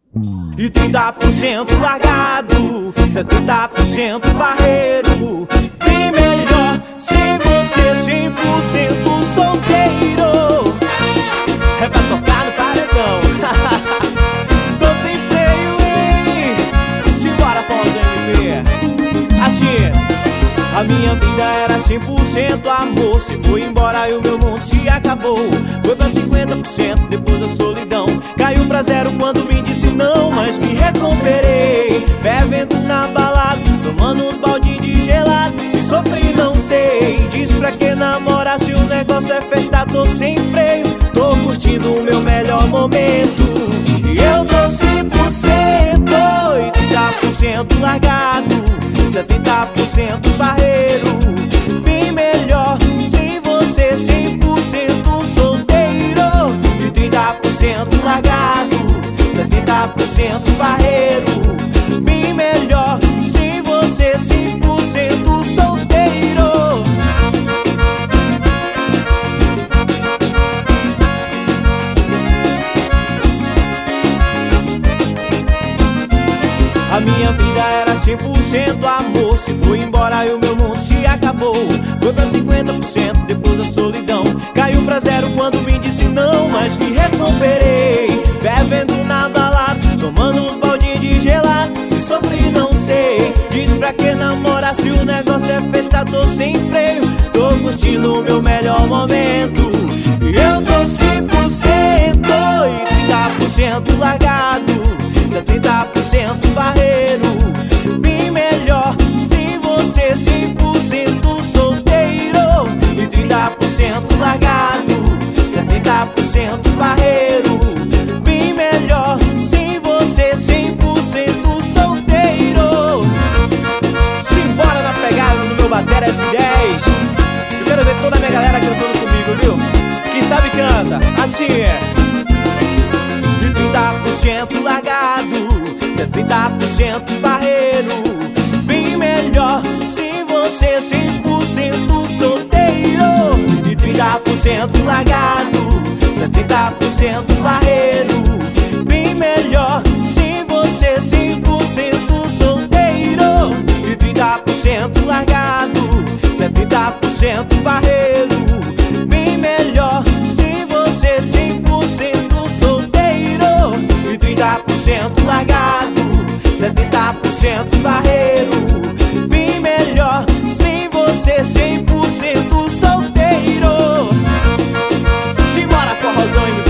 e 30% largado, 70% barreiro. Bem melhor se você 100% solteiro. É pra tocar no paredão. Tô sem freio, hein? Simbora, MV. Assim, a minha vida era 100% amor. Se foi embora e o meu mundo se acabou. Foi pra 50%, depois a solidão caiu pra zero quando me disse não. Mas me recuperei, fervendo na balada, tomando uns baldinhos de gelado. Se sofri não sei, diz pra que namorar se o negócio é festa. Tô sem freio, tô curtindo o meu melhor momento. E eu tô 100% e 30% largado, 70% barreiro. Bem melhor se você 100% solteiro e 30% largado, 70% barreiro. Bem melhor se você 100% solteiro. A minha vida era 100% amor. Se foi embora e o meu mundo se acabou. Foi pra 50%, depois a solidão caiu pra zero quando me disse não. Mas me recuperei, fervendo na balada, tomando uns baldinhos de gelado. Se sofri não sei, diz pra que namorar se o negócio é festa. Tô sem freio, tô curtindo o meu melhor momento. E eu tô 100% e 30% largado, 70% barreiro. Bem melhor se você 100% solteiro e 30% largado, 70% barreiro. Bem melhor se você 100% solteiro. Simbora na pegada do meu batera F10. Eu quero ver toda a minha galera cantando comigo, viu? Quem sabe canta, assim é. E 30% largado, 70% barreiro. Bem melhor se você 100% solteiro e 30% largado, 70% barreiro. Bem melhor se você 100% solteiro e 30% largado, 70% barreiro. Bem melhor se você 100% solteiro e 30% largado, 70% barreiro. Bem melhor se você 100% solteiro. Simbora, forrozão,